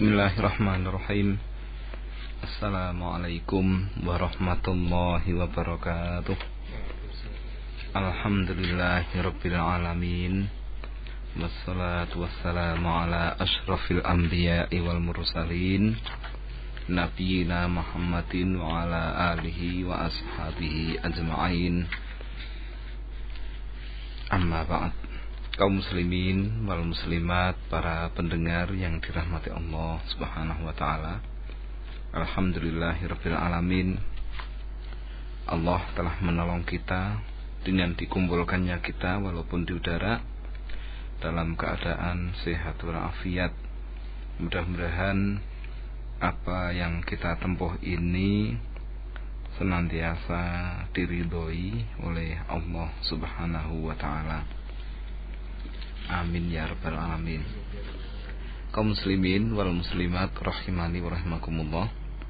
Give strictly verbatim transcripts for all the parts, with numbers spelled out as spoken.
Bismillahirrahmanirrahim. Assalamualaikum warahmatullahi wabarakatuh. Alhamdulillahirabbil alamin. Wassalatu wassalamu ala asyrafil anbiya'i wal mursalin, nabiyina Muhammadin wa ala alihi wa ashabihi ajma'in. Amma ba'd. Kaum muslimin wal muslimat, para pendengar yang dirahmati Allah Subhanahu wa taala. Alhamdulillahirabbil alamin. Allah telah menolong kita dengan dikumpulkannya kita walaupun di udara dalam keadaan sehat walafiat. Mudah-mudahan apa yang kita tempuh ini senantiasa diridhoi oleh Allah Subhanahu wa taala. Amin ya rabbal alamin. Kaum muslimin wal muslimat rahimani wa rahimakumullah.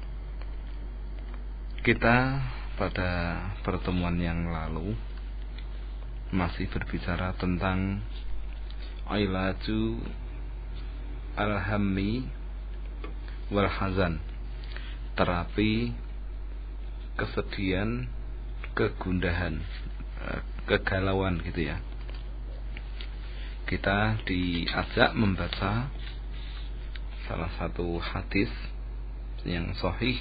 Kita pada pertemuan yang lalu masih berbicara tentang ilaju al-hammi wal hazan, terapi kesedihan, kegundahan, kegalauan gitu ya. Kita diajak membaca salah satu hadis yang sahih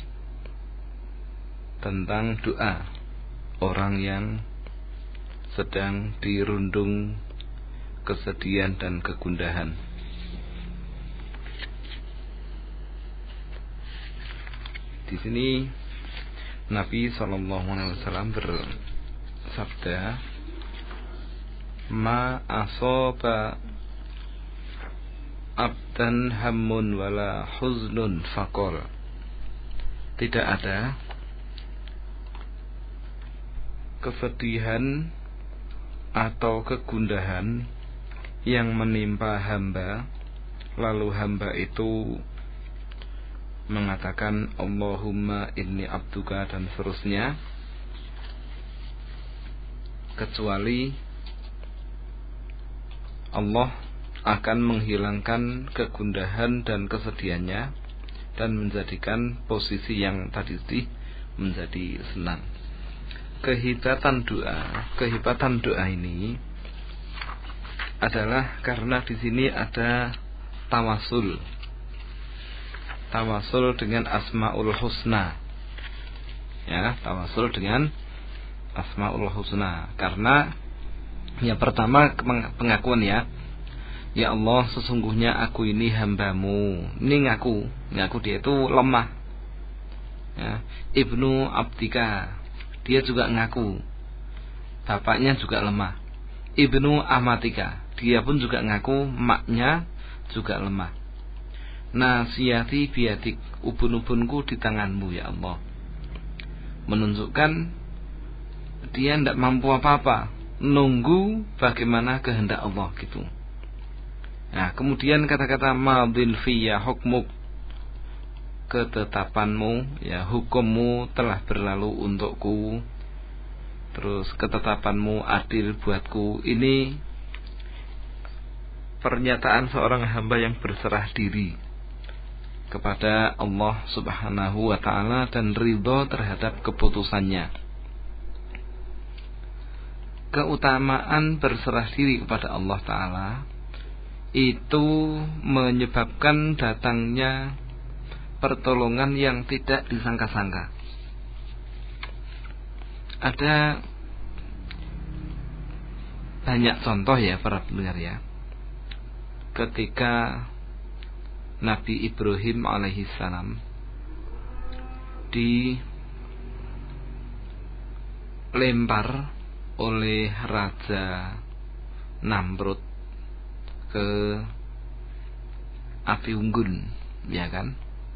tentang doa orang yang sedang dirundung kesedihan dan kegundahan. Di sini Nabi shallallahu alaihi wasallam bersabda, ma asoba abdan hammun wala huznun faqol. Tidak ada kesedihan atau kegundahan yang menimpa hamba lalu hamba itu mengatakan Allahumma inni abduka dan seterusnya, kecuali Allah akan menghilangkan kegundahan dan kesedihannya dan menjadikan posisi yang tadi menjadi senang. Kehebatan doa, kehebatan doa ini adalah karena di sini ada tawasul. Tawasul dengan Asmaul Husna. Ya, tawasul dengan Asmaul Husna. Karena yang pertama pengakuan ya, ya Allah sesungguhnya aku ini hambamu. Ini ngaku, ngaku dia itu lemah. Ya, Ibnu Abdika, dia juga ngaku bapaknya juga lemah. Ibnu Amatika, dia pun juga ngaku maknya juga lemah. Nasiyati biadik, ubun-ubunku di tanganmu ya Allah. Menunjukkan dia tidak mampu apa-apa, nunggu bagaimana kehendak Allah gitu. Nah, kemudian kata-kata madin fiyya hukmuk, ketetapanmu ya, hukummu telah berlalu untukku. Terus ketetapanmu adil buatku. Ini pernyataan seorang hamba yang berserah diri kepada Allah Subhanahu wa taala dan ridho terhadap keputusannya. Keutamaan berserah diri kepada Allah Ta'ala itu menyebabkan datangnya pertolongan yang tidak disangka-sangka. Ada banyak contoh ya para pendengar ya. Ketika Nabi Ibrahim alaihissalam dilempar oleh Raja Namrud ke api unggun, ya kan?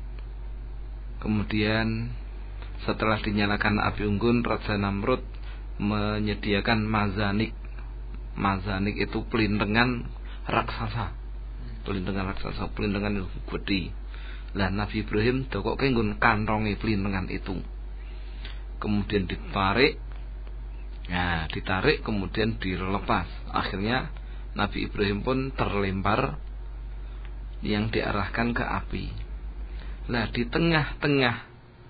Kemudian setelah dinyalakan api unggun, Raja Namrud menyediakan mazanik. Mazanik itu pelintengan raksasa. Pelintengan raksasa, pelintengan itu gede. Lah Nabi Ibrahim dokok kenggun kantonge pelintengan itu. Kemudian ditarik. Nah, ditarik kemudian dilepas. Akhirnya Nabi Ibrahim pun terlempar yang diarahkan ke api. Nah, di tengah-tengah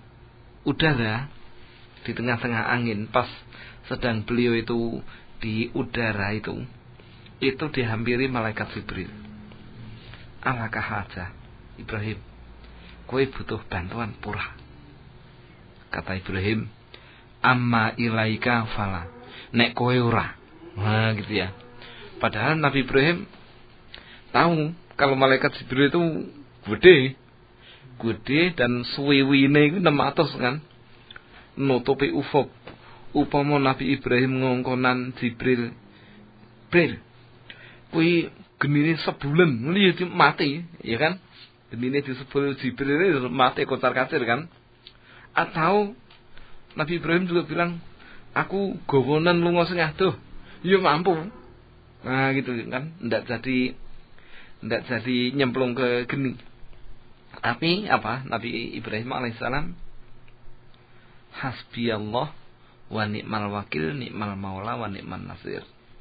udara, di tengah-tengah angin, pas sedang beliau itu di udara itu, itu dihampiri malaikat Jibril. Alakah aja Ibrahim, kowe butuh bantuan pura. Kata Ibrahim, amma ilaika fala, nek kowe ora. Nah gitu ya. Padahal Nabi Ibrahim tahu kalau malaikat Jibril itu gede, gede dan suwiwine itu enam ratus kan, nutupi ufuk. Upama Nabi Ibrahim ngongkonan Jibril, Jibril, kui genine sebulan, lihat mati, ya kan? Genine di sebulan Jibril mati kocar kacir kan? Atau Nabi Ibrahim juga bilang, aku gowonan lunga sing adoh, ya mampu. Nah gitu kan, ndak jadi ndak jadi nyemplung ke geni. Tapi apa? Nabi Ibrahim alaihissalam, hasbiyallah wa ni'mal wakil, ni'mal maula wa ni'man nasir.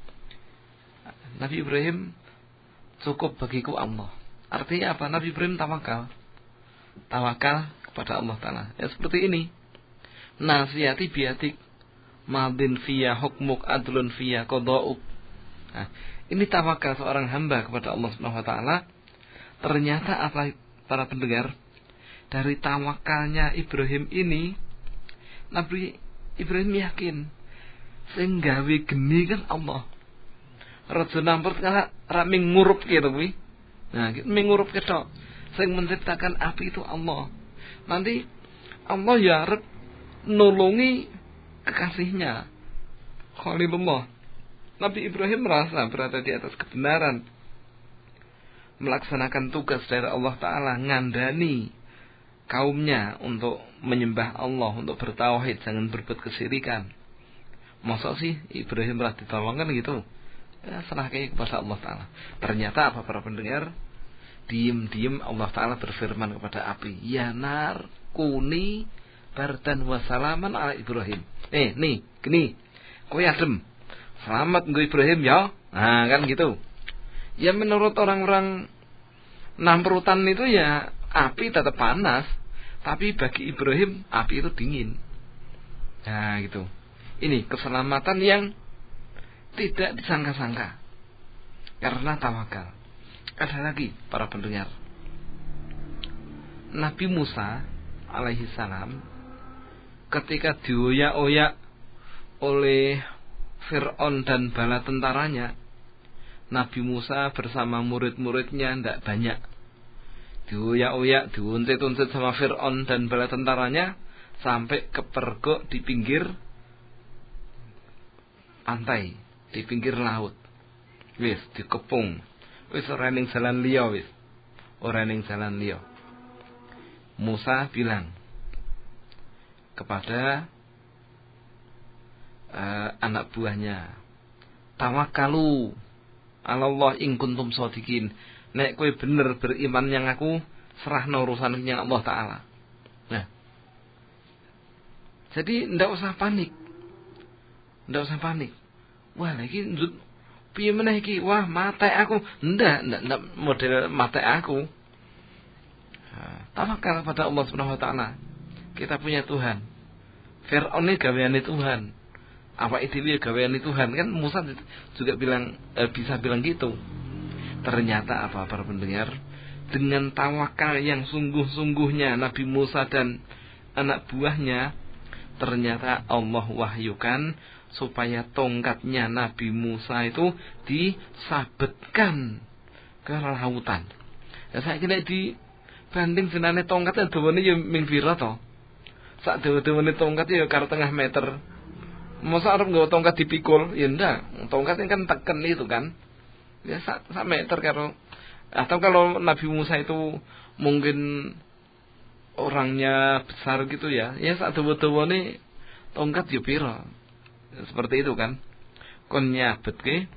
Nabi Ibrahim, cukup bagiku Allah. Artinya apa? Nabi Ibrahim tawakal. Tawakal kepada Allah Ta'ala. Ya seperti ini. Nasihati biatik, madin fiyya hukmuk, adlun fiyya qada'uk. Nah, ini tawakal seorang hamba kepada Allah Subhanahu wa taala. Ternyata apa para pendengar? Dari tawakalnya Ibrahim ini, Nabi Ibrahim yakin sing gawe geni kan Allah. Raja Namrud kala ra ngurup gitu kuwi. Nah, ngurup ketok. Sing menciptakan api itu Allah. Nanti Allah ya arep nolongi kekasihnya Khalilullah. Nabi Ibrahim merasa berada di atas kebenaran, melaksanakan tugas dari Allah Ta'ala, ngandani kaumnya untuk menyembah Allah, untuk bertauhid, jangan berbuat kesyirikan. Masa sih Ibrahim telah ditolongkan gitu? Ya, serahkan kepada Allah Ta'ala. Ternyata apa para pendengar? Diem-diem Allah Ta'ala berfirman kepada api, ya nar kuni bardan wa salaman ala Ibrahim. Eh nih gini, kowe adem, selamat nggo Ibrahim ya. Nah kan gitu. Ya menurut orang-orang Namrutan itu ya api tetap panas, tapi bagi Ibrahim api itu dingin. Nah gitu. Ini keselamatan yang tidak disangka-sangka karena tawakal. Ada lagi para pendengar, Nabi Musa alaihi salam ketika dioyak-oyak oleh Fir'aun dan bala tentaranya, Nabi Musa bersama murid-muridnya tidak banyak. Dioyak-oyak, diuntit-untit sama Fir'aun dan bala tentaranya sampai kepergok di pinggir pantai, di pinggir laut. Wis dikepung. Wis ora ning jalan liya wis. Ora ning jalan liya. Musa bilang kepada uh, anak buahnya, tawakkalu Allah in kuntum shodiqin. Nek kowe bener beriman yang aku, serahno urusan yang Allah Ta'ala. Nah, jadi ndak usah panik. Ndak usah panik. Wah, lagi piye meneh iki? Wah, mate aku. Ndak, ndak, ndak model mate aku. Nah, tawakal pada Allah Subhanahu wa taala. Kita punya Tuhan. Fir'aun ini gaweane Tuhan. Apa itu dia gaweane Tuhan? Kan Musa juga bilang eh, bisa bilang gitu. Ternyata apa para pendengar? Dengan tawakal yang sungguh-sungguhnya Nabi Musa dan anak buahnya, ternyata Allah wahyukan supaya tongkatnya Nabi Musa itu disabetkan ke lautan. Ya saya kira di banding senane tongkatnya dawane ya ming pira to. Sak dawa-dawane tongkat ya karo tengah meter. Masa arep nggawa tongkat dipikul? Ya ndak. Tongkatnya kan teken itu kan. Ya sak, sak meter karo. Atau kalau Nabi Musa itu mungkin orangnya besar gitu ya. Ya sak dawa-dawane tongkat ya pira. Seperti itu kan. Kon nyabetke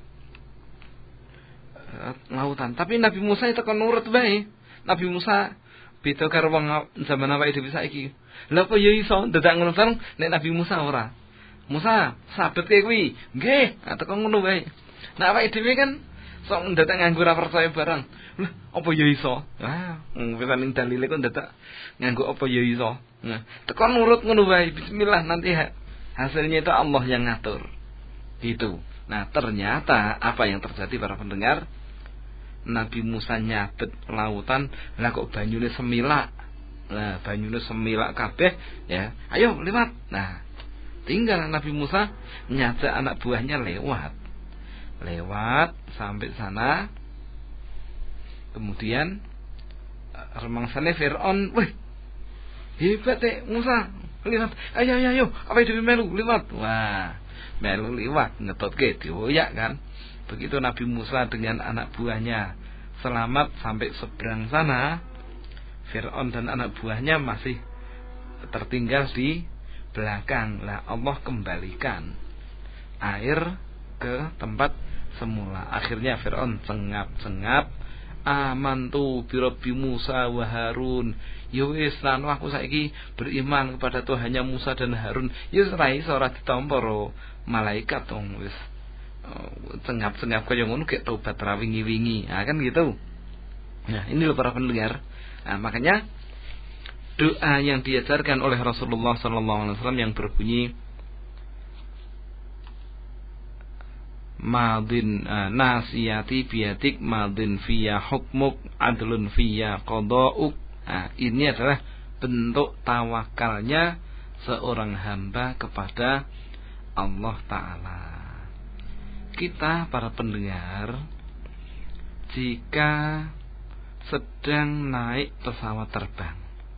lautan. Tapi Nabi Musa itu kan nurut bae. Nabi Musa beda karo wong zaman awake dhewe saiki. Lha kok ya iso dadak ngono sareng nek Nabi Musa ora. Musa, sabetke kuwi. Nggih, atau kok ngono wae. Nek awake dhewe kan sok dadak nganggo ora percaya barang. Lah, apa ya iso? Ah, wis ning dalile kok dadak nganggo apa ya iso. Nah, tekan nurut ngono wae. Bismillah, nanti hasilnya itu Allah yang ngatur. Gitu. Nah, ternyata apa yang terjadi para pendengar? Nabi Musa nyabet lautan, lah kok banyune semilak. Nah, banyune semilak kabeh, ya. Ayo lewat. Nah, tinggal Nabi Musa nyajak anak buahnya lewat. Lewat sampai sana. Kemudian remangsane Firaun, "Wih, hebat eh Musa, lihat, ayo ayo ayo, apa itu melu liwat." Wah, melu liwat ngetotke dioyak kan. Begitu Nabi Musa dengan anak buahnya selamat sampai seberang sana, Firaun dan anak buahnya masih tertinggal di belakang. Lah Allah kembalikan air ke tempat semula. Akhirnya Firaun cengap-cengap, amantu bi Rabbi Musa wa Harun. Ya wis lan aku saiki beriman kepada Tuhannya Musa dan Harun. Ya ora iso ora ditampa ro malaikat dong wis. Cengap-cengap kaya ngono kayak tobat ra wingi-wingi. Nah kan gitu. Nah, ini loh para pendengar. Nah, makanya doa yang diajarkan oleh Rasulullah sallallahu alaihi wasallam yang berbunyi madin uh, nasiyati biyatik madin fiya hukmuk adlun fiya qada'uk. Nah, ini adalah bentuk tawakalnya seorang hamba kepada Allah Ta'ala. Kita para pendengar, jika sedang naik pesawat terbang,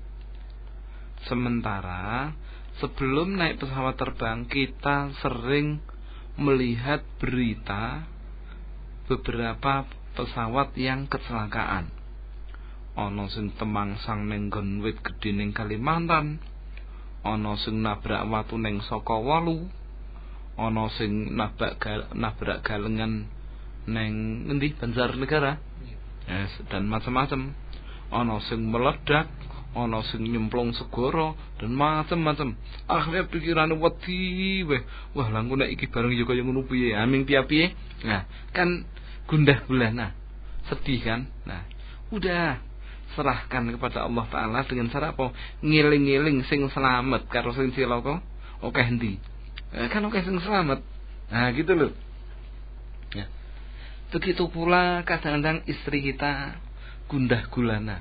sementara sebelum naik pesawat terbang kita sering melihat berita beberapa pesawat yang kecelakaan. Ana sing temangsang ning nggon wit gedhe ning Kalimantan, ana sing nabrak watu ning Sokowalu, ana sing nabrak gal, nabrak galengan ning ngendi Banjarnegara. Yes, dan macam-macam. Ana sing meledak, ana sing nyemplung segara dan macam-macam. Akhirnya pikirane wedi weh. Wah, langku nek iki bareng ya kaya ngono piye? Aming piye-piye? Nah, kan gundah gulana. Sedih kan? Nah, udah serahkan kepada Allah Ta'ala dengan cara apa? Ngiling-ngiling sing selamat karo sing cilaka akeh endi? Eh, kan akeh sing selamat. Nah, gitu loh. Ya. Begitu pula kadang-kadang istri kita gundah gulana.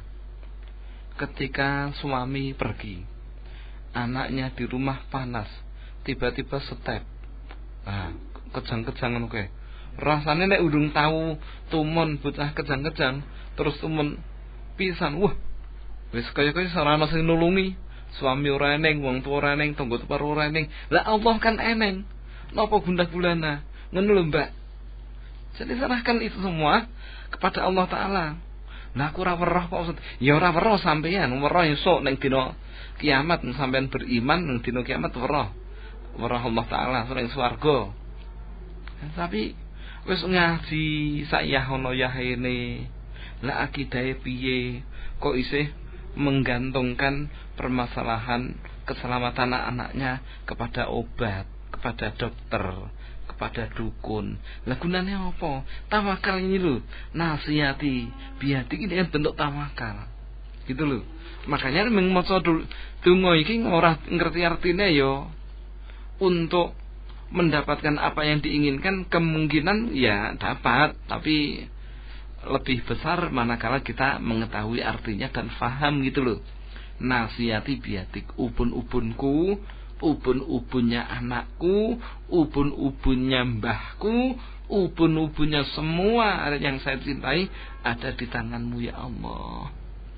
Ketika suami pergi, anaknya di rumah panas, tiba-tiba step. Nah, kejang-kejangan oke. Rasanya nek udung tahu tumon bocah kejang-kejang, terus tumon pisan, wah, wis kaya-kaya sarana sing nulungi. Suami ora eneng, wong tuwa ora eneng, tangga tepar ora eneng. Lah Allah kan eneng. Napa gundah gulana? Ngono lho, Mbak. Jadi serahkan itu semua kepada Allah Ta'ala. Nah aku ora weruh kok Ustaz. Ya ora weruh sampeyan, weruh esuk ning dina kiamat sampeyan beriman ning dina kiamat weruh. Weruh Allah Ta'ala ning swarga. Tapi wis ngaji sayah ana yahene. Lah akidahe piye? Kok isih menggantungkan permasalahan keselamatan anak-anaknya kepada obat, kepada dokter, kepada dukun. Lah gunane apa? Tawakal ini lho, nasihati, biati ini kan bentuk tawakal. Gitu lho. Makanya meng maca donga iki ora ngerti artine ya untuk mendapatkan apa yang diinginkan, kemungkinan ya dapat, tapi lebih besar manakala kita mengetahui artinya dan faham gitu loh. Nasihati biatik, ubun-ubunku, ubun-ubunnya anakku, ubun-ubunnya mbahku, ubun-ubunnya semua yang saya cintai ada di tanganmu ya Allah.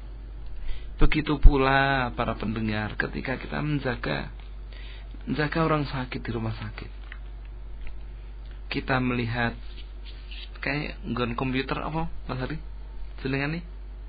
Begitu pula para pendengar ketika kita menjaga menjaga orang sakit di rumah sakit. Kita melihat kayak nggon komputer apa Mas Hari? Jenengane?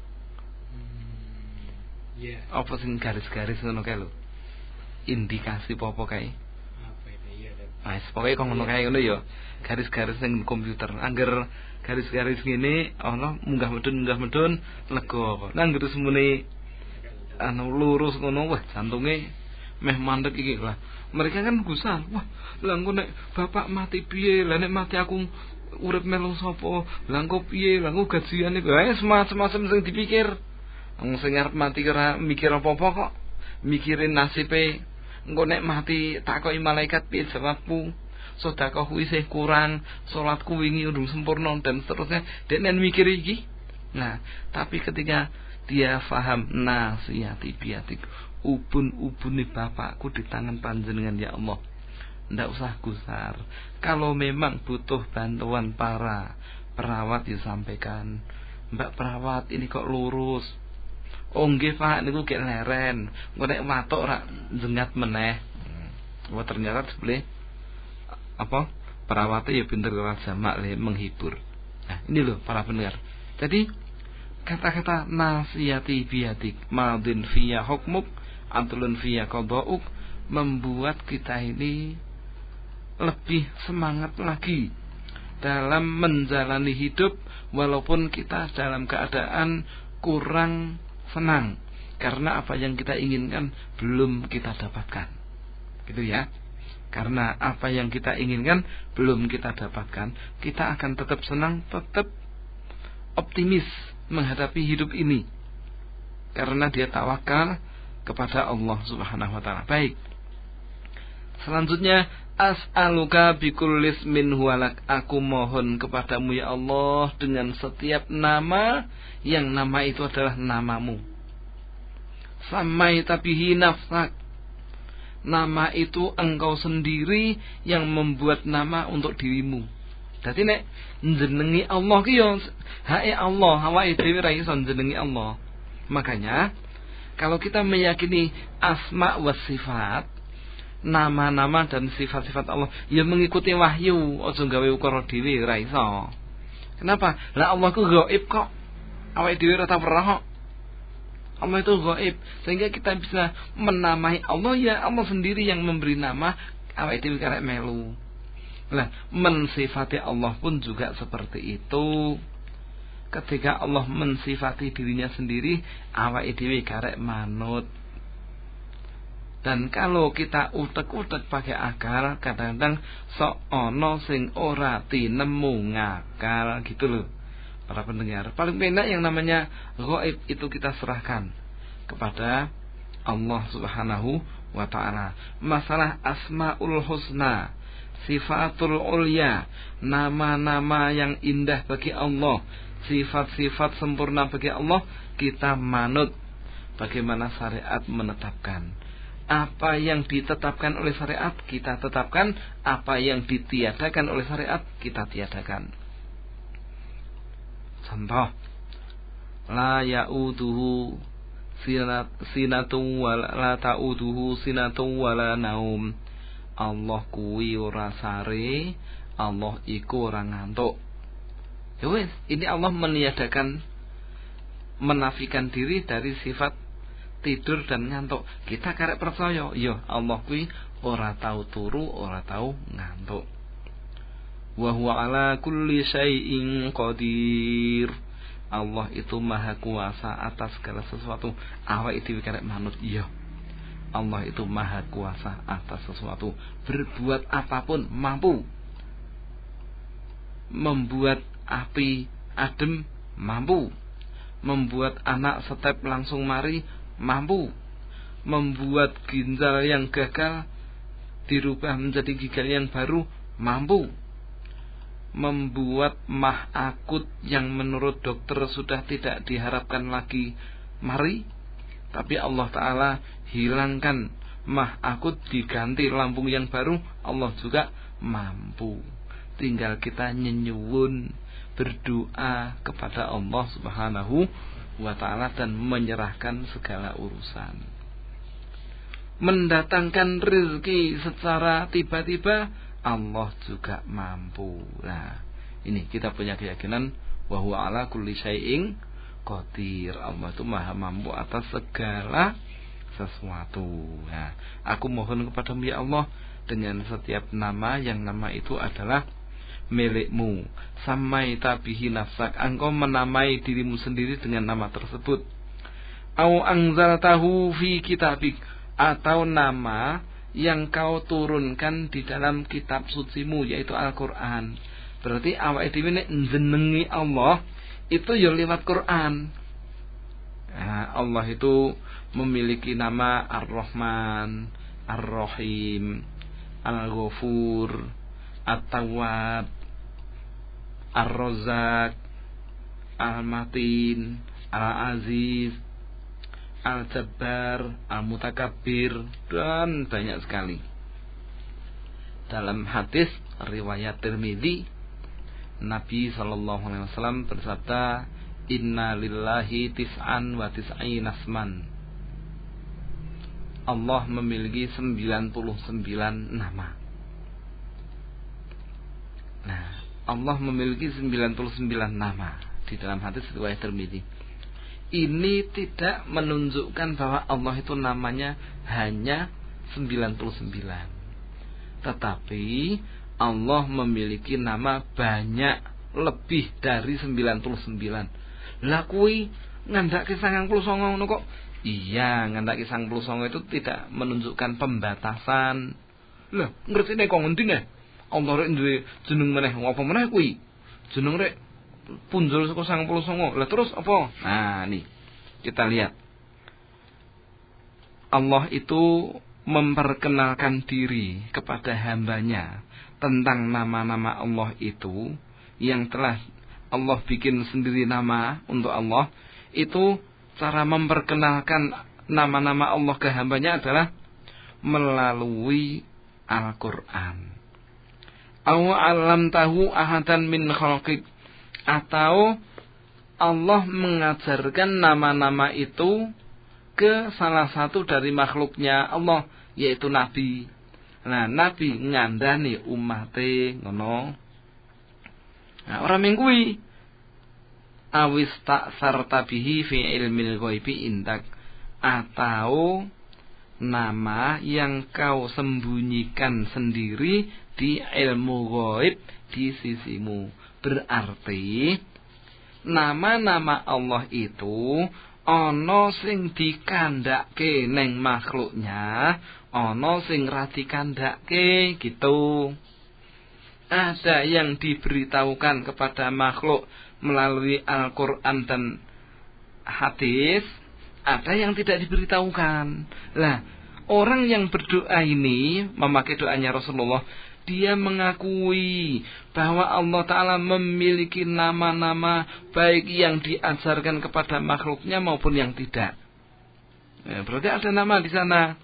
Hmm, yeah. Apa sing garis-garis ngono kae lho. Indikasi apa kae? Apa itu ya. Wis pokoke kok ngono kae ngono ya. Garis-garis ning komputer. Angger garis-garis ngene ana munggah medun munggah medun lega. Nang terus muni anu lurus ngono wah jantunge meh mandek iki lah. Mereka kan gusar. Wah, lah engko nek bapak mati piye? Lah nek mati aku urip melu sapa, lha engko piye, lha engko gajiane wae semacam-macam sing dipikir. Wong sing arep mati ora mikir apa-apa kok. Mikirin nasibe engko nek mati takoki malaikat piye jawabku. Sedekah isih kurang, salatku wingi urung sempurna dan seterusnya. Dekne mikir iki. Nah, tapi ketika dia faham nasihati biatik, ubun-ubune bapakku di tangan panjenengan ya Allah. Ndak usah gusar. Kalau memang butuh bantuan para perawat disampaikan. Mbak perawat ini kok lurus. Oh nggih Pak niku gek leren. Engko nek watuk ora jengat meneh. Wah ternyata sebelah apa? Perawatnya ya pinter ora jamak le menghibur. Nah, ini loh para pendengar. Jadi kata-kata nasihati biadik madin fiya hukmuk adlun fiya qada'uk membuat kita ini lebih semangat lagi dalam menjalani hidup walaupun kita dalam keadaan kurang senang karena apa yang kita inginkan belum kita dapatkan. Gitu ya. Karena apa yang kita inginkan belum kita dapatkan, kita akan tetap senang, tetap optimis menghadapi hidup ini. Karena dia tawakal kepada Allah Subhanahu wa taala. Baik. Selanjutnya as'aluka bikullis min huwalak, aku mohon kepadamu ya Allah dengan setiap nama yang nama itu adalah namamu. Samaita bihi nafsak, nama itu engkau sendiri yang membuat nama untuk dirimu. Dadi nek njenengi Allah ki yo hae Allah, awake dhewe ra iso njenengi Allah. Makanya kalau kita meyakini asma wa sifat, nama-nama dan sifat-sifat Allah ya mengikuti wahyu, aja gawe ukara dhewe ora iso. Kenapa? Lah Allah ku gaib kok. Awake dhewe ora tau weruh kok. Allah itu gaib, sehingga kita bisa menamai Allah ya Allah sendiri yang memberi nama, awake dhewe karek melu. Lah, mensifati Allah pun juga seperti itu. Ketika Allah mensifati dirinya sendiri, awake dhewe karek manut. Dan kalau kita utek-utek pakai akal, kadang-kadang sok ono sing ora tinemu ngakal gitu loh. Para pendengar, paling penak yang namanya ghaib itu kita serahkan kepada Allah Subhanahu wa taala. Masalah Asmaul Husna, sifatul ulya, nama-nama yang indah bagi Allah, sifat-sifat sempurna bagi Allah, kita manut bagaimana syariat menetapkan. Apa yang ditetapkan oleh syariat kita tetapkan, apa yang ditiadakan oleh syariat kita tiadakan. Contoh, la ya'uduhu sinatu wala la ta'uduhu sinatu wala naum. Allah kuwi ora sare, Allah iku ora ngantuk. Ya wis, ini Allah meniadakan, menafikan diri dari sifat tidur dan ngantuk. Kita karek percaya, ya Allah kuwi ora tahu turu, ora tahu ngantuk. Wa huwa ala kulli syai'in qadir. Allah itu maha kuasa atas segala sesuatu. Awake dhewe karek manut, iya. Allah itu maha kuasa atas sesuatu. Berbuat apapun mampu. Membuat api adem mampu. Membuat anak setep langsung mari mampu. Membuat ginjal yang gagal dirubah menjadi ginjal yang baru mampu. Membuat mah akut yang menurut dokter sudah tidak diharapkan lagi mari, tapi Allah Ta'ala hilangkan mah akut, diganti lambung yang baru, Allah juga mampu. Tinggal kita nyenyuwun, berdoa kepada Allah Subhanahu wa Ta'ala dan menyerahkan segala urusan. Mendatangkan rezeki secara tiba-tiba, Allah juga mampu. Nah, ini kita punya keyakinan wa huwa ala kulli syai'in qadir. Allah itu maha mampu atas segala sesuatu. Nah, aku mohon kepadamu ya Allah dengan setiap nama yang nama itu adalah milikmu. Samaita bihi nafsak, engkau menamai dirimu sendiri dengan nama tersebut. Au anzaltahu fi kitabik, atau nama yang kau turunkan di dalam kitab sucimu, yaitu Al-Quran. Berarti awake dhewe nek njenengi Allah itu ya lewat Quran. Nah, Allah itu memiliki nama Ar-Rahman, Ar-Rahim, Al-Ghafur, At-Tawwab, Ar-Razzaq, Al-Matin, Al-Aziz, Al-Jabbar, Al-Mutakabbir, dan banyak sekali. Dalam hadis riwayat Tirmidzi, Nabi sallallahu alaihi wasallam bersabda, "Inna lillahi tis'an wa tis'ina asman." Allah memiliki sembilan puluh sembilan nama. Nah, Allah memiliki sembilan puluh sembilan nama di dalam hadis riwayat Tirmidzi. Ini tidak menunjukkan bahwa Allah itu namanya hanya sembilan puluh sembilan. Tetapi Allah memiliki nama banyak, lebih dari sembilan puluh sembilan. Lah kuwi ngandhake sangang puluh sanga ngono kok. Iya, ngandhake sangang puluh sanga itu tidak menunjukkan pembatasan. Lah, ngertine kok ngendi nih? Allah rek duwe jeneng meneh, apa meneh kuwi? Jeneng rek punjul saka sangang puluh sanga. Lah terus apa? Nah, nih. Kita lihat. Allah itu memperkenalkan diri kepada hambanya tentang nama-nama Allah itu yang telah Allah bikin sendiri nama untuk Allah. Itu cara memperkenalkan nama-nama Allah ke hambanya adalah melalui Al-Quran. Aw 'allamtahu ahadan min khalqik, atau Allah mengajarkan nama-nama itu ke salah satu dari makhluknya Allah, yaitu Nabi. Nah, Nabi ngandani umate ngono. Nah, ora mingkui awis ta'sarta bihi fi ilmil ghaibi indak, atau nama yang kau sembunyikan sendiri di ilmu ghaib di sisimu. Berarti nama-nama Allah itu ana sing dikandhake ning makhluknya, ana sing ra dikandhake gitu. Ada yang diberitahukan kepada makhluk melalui Al-Quran dan hadis, ada yang tidak diberitahukan. Lah, orang yang berdoa ini memakai doanya Rasulullah, dia mengakui bahwa Allah Ta'ala memiliki nama-nama baik yang diajarkan kepada makhluknya maupun yang tidak. Ya, berarti ada nama di sana.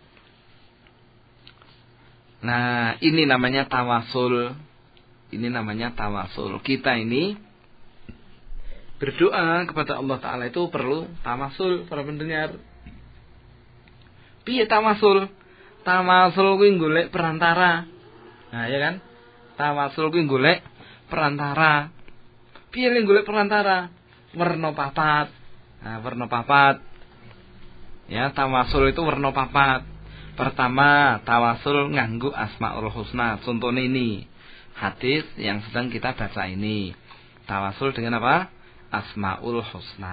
Nah, ini namanya tawasul. Ini namanya tawasul. Kita ini berdoa kepada Allah Ta'ala itu perlu tawasul, para pendengar. Piye tawasul? Tawasul kuwi golek perantara. Nah, ya kan? Tawasul kuwi golek perantara. Piye le golek perantara? Werna papat. Nah, werna papat. Ya, tawasul itu werna papat. Pertama, tawasul nganggo Asmaul Husna. Contohnya ini, hadis yang sedang kita baca ini. Tawasul dengan apa? Asmaul Husna.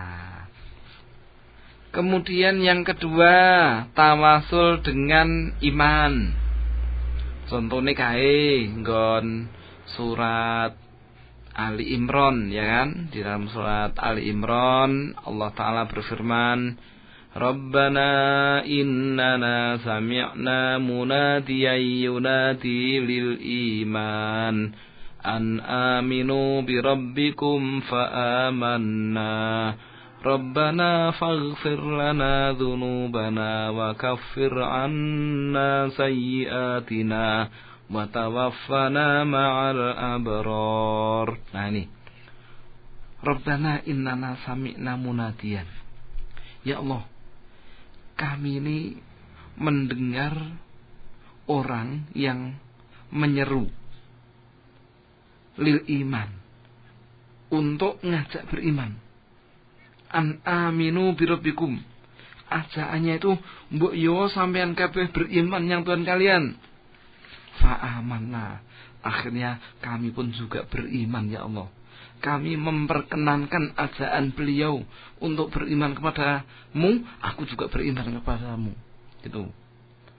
Kemudian yang kedua, tawasul dengan iman. Contohnya kae nggon surat Ali Imran, ya kan? Di dalam surat Ali Imran Allah Ta'ala berfirman, Rabbana innana sami'na munadiyan yunadi lil iman an aminu bi rabbikum fa amanna Rabbana faghfir lana dhunubana wa kaffir anna sayyiatina wa tawaffana ma'al abrar. Nah ini, Rabbana innana sami'na munadiyan. Ya Allah, kami ini mendengar orang yang menyeru lil iman, untuk ngajak beriman. An aminu birabbikum, ajaannya itu mbok yo sampean kabeh beriman yang Tuhan kalian. Fa amanna, akhirnya kami pun juga beriman ya Allah. Kami memperkenankan ajaan beliau untuk beriman kepadamu, aku juga beriman kepadamu. Itu.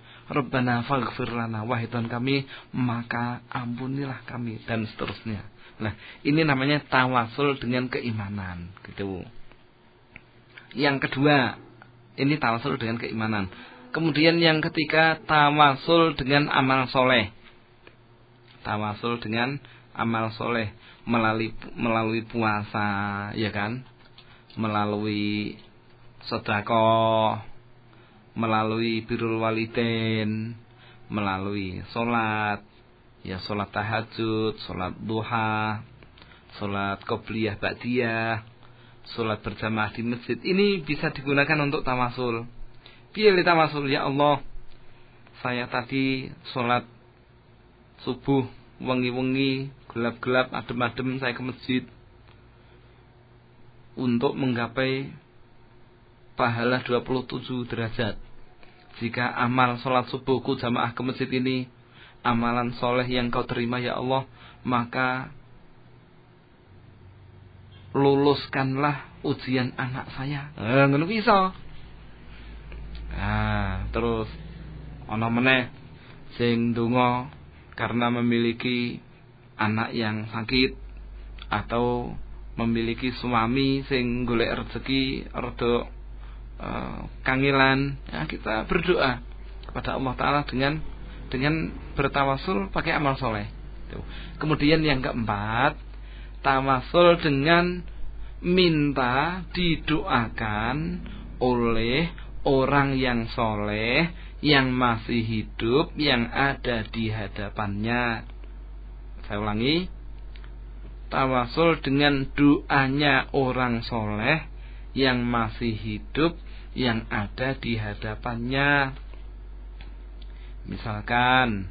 Rabbana faghfir lana, wahai Tuhan kami, maka ampunilah kami, dan seterusnya. Nah, ini namanya tawasul dengan keimanan, gitu. Yang kedua, ini tawasul dengan keimanan. Kemudian yang ketiga, tawasul dengan amal soleh. Tawasul dengan amal soleh melalui melalui puasa, ya kan? Melalui sedekah, melalui birrul walidain, melalui sholat, ya sholat tahajud, sholat duha, sholat qobliyah ba'diyah, sholat berjamaah di masjid. Ini bisa digunakan untuk tawasul. Pilih tawasul, ya Allah, saya tadi sholat subuh wengi-wengi, gelap-gelap, adem-adem saya ke masjid untuk menggapai pahala dua puluh tujuh derajat. Jika amal sholat subuhku jamaah ke masjid ini amalan soleh yang kau terima, ya Allah, maka luluskanlah ujian anak saya. Eh, ngono bisa. Nah, terus ana meneh sing ndonga karena memiliki anak yang sakit atau memiliki suami sing golek rezeki rada uh, kangilan, ya kita berdoa kepada Allah Ta'ala dengan dengan bertawasul pakai amal soleh. Kemudian yang keempat, tawasul dengan minta didoakan oleh orang yang soleh yang masih hidup, yang ada di hadapannya. Saya ulangi, tawasul dengan doanya orang soleh yang masih hidup, yang ada di hadapannya. Misalkan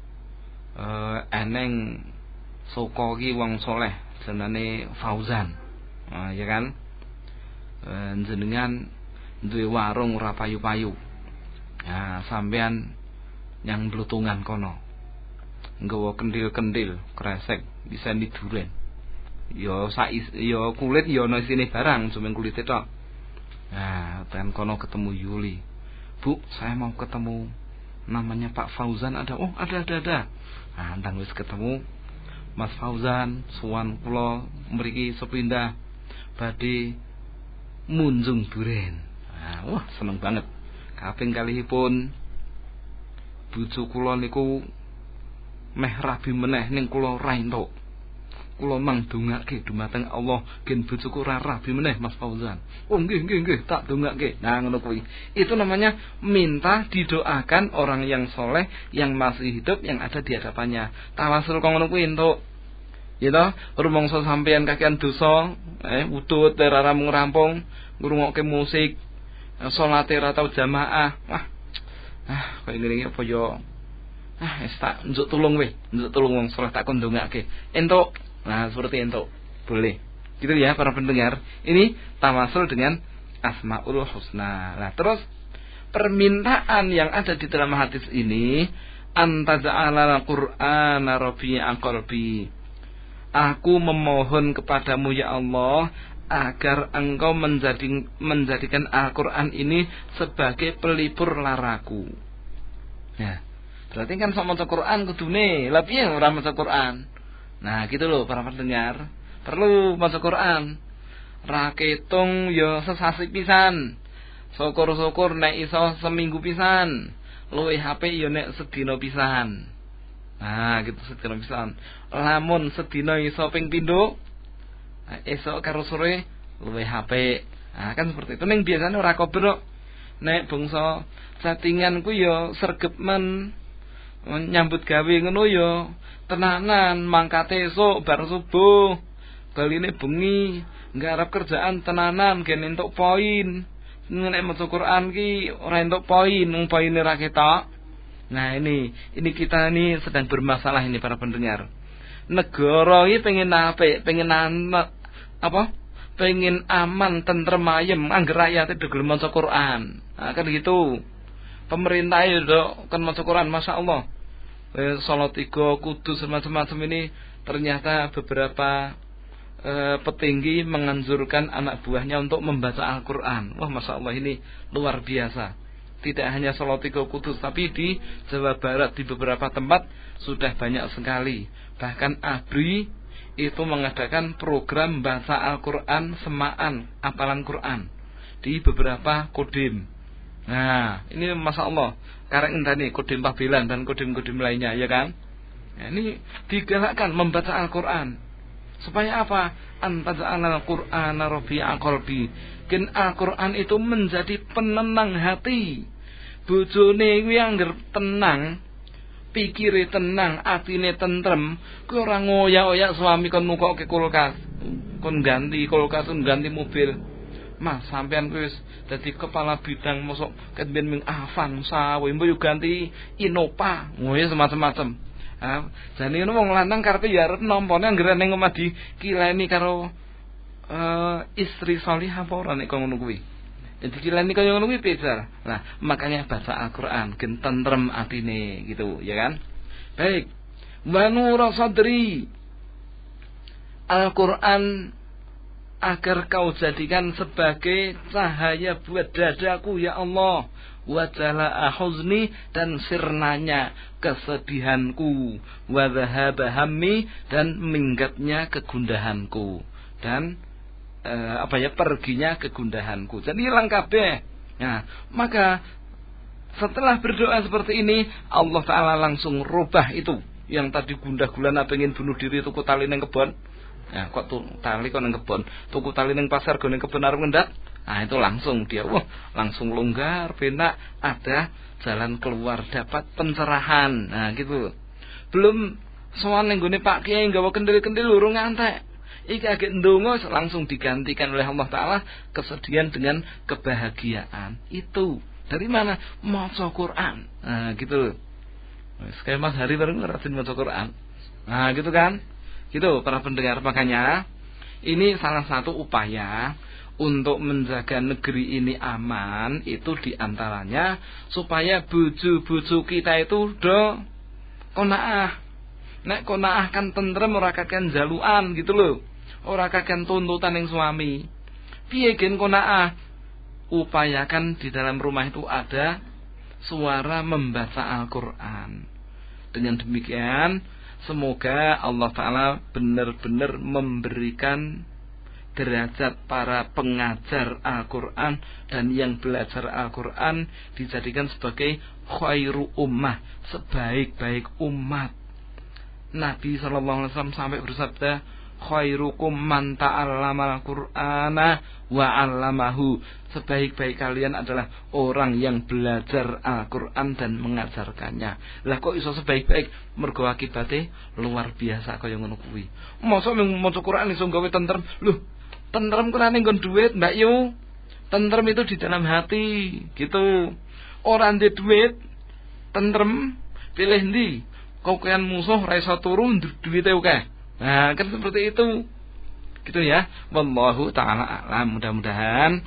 eh, eneng sokoki wong soleh jenenge Fauzan, nah, ya kan, e, jenengan duwe warung ora payu-payu, nah sampean yang blutungan kono nggawa kendil-kendil kresek bisa diduren, yo sais yo kulit yo ana isine barang cuma kulit tok. Nah ten kono ketemu Yuli, Bu saya mau ketemu namanya Pak Fauzan, ada? Oh ada ada ada. Nah ndang wis ketemu Mas Fauzan, suwan kula mriki sepindah badhe munjung duren. Nah, wah seneng banget. Kaping kalihipun bojo kula niku meh rabi meneh ning kula ra entuk. Kula mang dongake dumateng Allah gen bojoku ora rabi meneh Mas Fauzan. Oh nggih nggih nggih tak dongake. Nah ngono kuwi. Itu namanya minta didoakan orang yang soleh yang masih hidup yang ada di hadapannya. Tawasul kok ngono kuwi entuk. Ya toh, rumangsa sampean kakean dosa, eh udut ora mung rampung, ngrungokke musik, salate ora tau jamaah. Wah. Ah, kok ngene iki apa yo. Ah, wis tak njuk tulung weh, njuk tulung wong saleh tak kondongake. Entuk. Nah, seperti entuk. Boleh. Gitu ya para pendengar. Ini tawasul dengan Asmaul Husna. Nah, terus permintaan yang ada di dalam hadis ini, antaza'alal Qur'ana rabi'a qalbi. Aku memohon kepadamu ya Allah agar engkau menjadi, menjadikan Al-Quran ini sebagai pelipur laraku. Ya, berarti kan sok maca Quran kudune, lha piye ora maca Quran? Nah, gitu loh para pendengar, perlu maca Quran. Ra ketung ya sesasi pisan. Syukur-syukur nek iso seminggu pisan. Luwih H P ya nek sedina pisan. Nah, gitu sedina pisan. Lamun sedina iso ping pindho, esok karo sore luwih H P. Nah, kan seperti itu. Ning biasane ora kober. Nek bangsa chattingan ku ya sregep men nyambut gawe ngono ya tenanan, mangkate esuk bar subuh. Baline bengi, nggarap kerjaan tenanan gen entuk poin. Nek maca Quran ki ora entuk poin, mung poine ra ketok. Nah, ini ini kita ini sedang bermasalah ini para pendengar. Negara iki pengen apik, pengen anak apa? Pengen aman, tentrem ayem, angger rakyate do gelem maca Quran. Nah, kan gitu. Pemerintah itu kan maca Quran, Masya Allah. Eh, salat tiga, kudus macam-macam ini ternyata beberapa eh, petinggi menganjurkan anak buahnya untuk membaca Al-Quran. Wah, Masya Allah, ini luar biasa. Tidak hanya salat tiga kudus, tapi di Jawa Barat di beberapa tempat sudah banyak sekali. Bahkan A B R I itu mengadakan program baca Al-Quran semaan hafalan Quran di beberapa kodim. Nah, ini Masya Allah, karena tadi kodim Pabilan dan kodim-kodim lainnya, ya kan? Nah, ini digalakkan membaca Al-Quran. Supaya apa? Antaj'alal Qur'ana rabi'a qalbi. Ken Al-Quran itu menjadi penenang hati. Bojone kuwi angger tenang, pikire tenang, atine tentrem, kuwi ora ngoyak-oyak suami kon nukokke kulkas. Kon ganti kulkas, kon ganti mobil. Mas, sampean kuwi wis dadi kepala bidang mosok ket ben ming Avan sawe, mbok yo ganti Innova, ngono semacam-macam. Ha, jane ngono wong lanang karepe ya arep nampane anggere ning omah dikileni karo uh, istri salihah apa ora nek ngono kuwi. Jadi kileni kaya ngono kuwi beda. Nah, makanya baca Al-Qur'an gen tentrem atine gitu, ya kan? Baik. Wa nura sadri. Al-Qur'an agar kau jadikan sebagai cahaya buat dadaku ya Allah, wa jalaa huzni dan sirnanya kesedihanku, wa dhahaba hammi dan minggatnya kegundahanku, dan eh, apa ya perginya kegundahanku. Jadi hilang kabeh. Nah, maka setelah berdoa seperti ini, Allah Ta'ala langsung rubah itu yang tadi gundah gulana pengen bunuh diri tuku tali nang kebon. Nah, kok tuh tali kok nang kebon, tuku tali nang pasar go nang kebon arep ngendat. Nah, itu langsung dia wah, langsung longgar, benak, ada jalan keluar, dapat pencerahan. Nah, gitu. Belum sowan ning gone Pak Kiai nggawa kendil-kendil urung ngantek. Iki agek ndonga langsung digantikan oleh Allah Ta'ala kesedihan dengan kebahagiaan. Itu dari mana? Maca Quran. Nah, gitu. Wis kaya Mas Hari bareng rajin maca Quran. Nah, gitu kan? Gitu para pendengar, makanya ini salah satu upaya untuk menjaga negeri ini aman, itu diantaranya supaya bojo-bojo kita itu do konaah. Nek konaah kan tentrem, ora kakean jaluan gitu loh. Ora kakean tuntutan yang suami. Piye gen konaah? Upayakan di dalam rumah itu ada suara membaca Al-Qur'an. Dengan demikian semoga Allah Ta'ala benar-benar memberikan derajat para pengajar Al-Quran dan yang belajar Al-Quran dijadikan sebagai khairu ummah, sebaik-baik umat. Nabi shallallahu alaihi wasallam sampai bersabda, khairukum man ta'allamal Qur'ana wa 'allamahu. Sebaik-baik kalian adalah orang yang belajar Al-Qur'an dan mengajarkannya. Lah kok iso sebaik-baik? Mergo akibate luar biasa kaya ngono kuwi. Mosok maca Qur'an iso gawe tentrem. Loh, tentrem kuwi ning nggon dhuwit, Mbak Yu. Tentrem itu di dalam hati, gitu. Ora ndek dhuwit, tentrem pilih ndi? Kokean musuh ra iso turu duwite akeh. Nah, kan seperti itu. Gitu ya. Wallahu ta'ala a'lam. Mudah-mudahan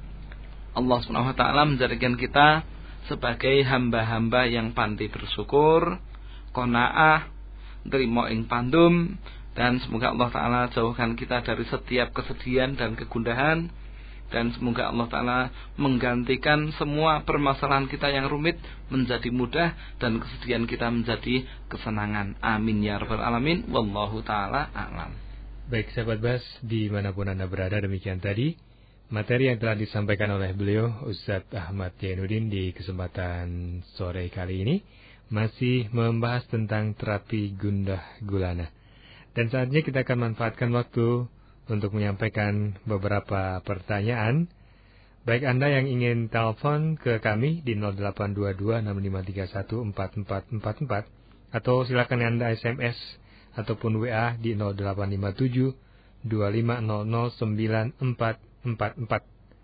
Allah Subhanahu wa taala menjadikan kita sebagai hamba-hamba yang pandai bersyukur, qanaah, nrimo ing pandum, dan semoga Allah Ta'ala jauhkan kita dari setiap kesedihan dan kegundahan, dan semoga Allah Ta'ala menggantikan semua permasalahan kita yang rumit menjadi mudah dan kesedihan kita menjadi kesenangan. Amin ya rabbal alamin. Wallahu ta'ala a'lam. Baik sahabat Bas, dimanapun Anda berada, demikian tadi materi yang telah disampaikan oleh beliau Ustadz Ahmad Jainuddin di kesempatan sore kali ini, masih membahas tentang terapi gundah gulana. Dan saatnya kita akan manfaatkan waktu untuk menyampaikan beberapa pertanyaan. Baik Anda yang ingin telepon ke kami di nol delapan dua dua enam lima tiga satu empat empat empat empat, atau silakan Anda S M S ataupun W A di nol delapan lima tujuh dua lima nol nol sembilan empat empat empat.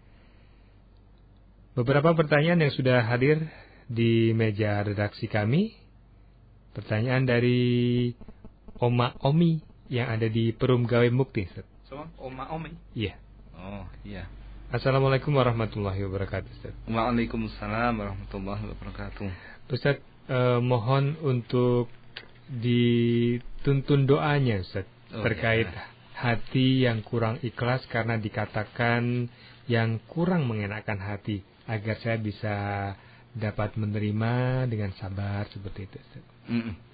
Beberapa pertanyaan yang sudah hadir di meja redaksi kami. Pertanyaan dari Oma Omi yang ada di Perum Gawe Mukti. So, Oma Omi? Iya. Oh, iya. Assalamualaikum warahmatullahi wabarakatuh, Ustaz. Waalaikumsalam warahmatullahi wabarakatuh. Ustaz, eh, mohon untuk dituntun doanya, Ustaz, oh, terkait ya. Hati yang kurang ikhlas karena dikatakan yang kurang mengenakan hati, agar saya bisa dapat menerima dengan sabar seperti itu, Ustaz. Mm-mm.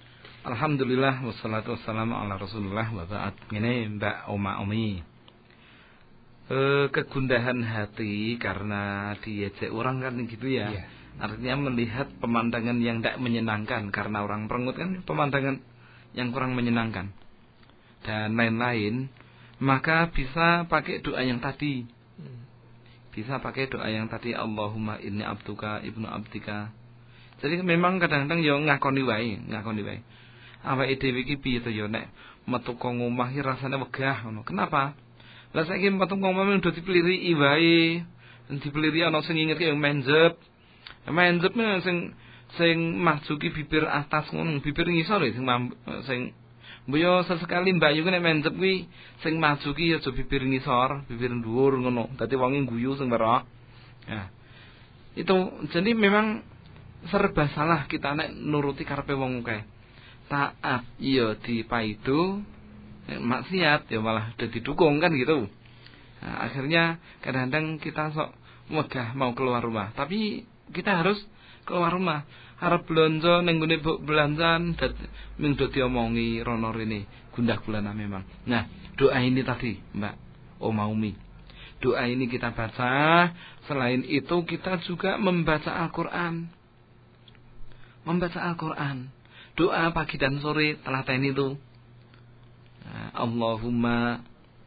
Alhamdulillah wassalatu wassalamu ala Rasulullah wa ba'd. Ini Mbak Oma Omi. E, kegundahan hati karena diejek orang kan gitu ya. Yeah. Artinya melihat pemandangan yang tidak menyenangkan karena orang perengut kan pemandangan yang kurang menyenangkan dan lain-lain, maka bisa pakai doa yang tadi. Bisa pakai doa yang tadi, Allahumma inni abduka ibnu abdika. Jadi memang kadang-kadang yo ngakoni wae, ngakoni wae. Awake dhewe iki piye to yo nek metu kok ngomah iki rasane wegah ngono. Kenapa? Lah saiki metu ngomah udah dipeliri wae. Dipeliri ana sing ngingetke yang menjep. Menjep sing sing majuki bibir atas ngono, bibir ngisor sing sing mboyo sesekali mbayu nek menjep kuwi sing majuki aja bibir ngisor, bibir dhuwur ngono. Dadi wonge guyu sing weruh. Nah. Itu jadi memang serba salah kita nek nuruti karepe wong akeh. Taat iya dipaidu, maksiat ya malah dadi dukung kan gitu. Nah, akhirnya kadang-kadang kita sok megah mau keluar rumah, tapi kita harus keluar rumah. Harap belanja ning gone belanjan ming do diomongi rono rene, gundah gulana memang. Nah, doa ini tadi, Mbak Oma Umi. Doa ini kita baca, selain itu kita juga membaca Al-Qur'an. Membaca Al-Qur'an. Doa pagi dan sore telaten itu. Allahumma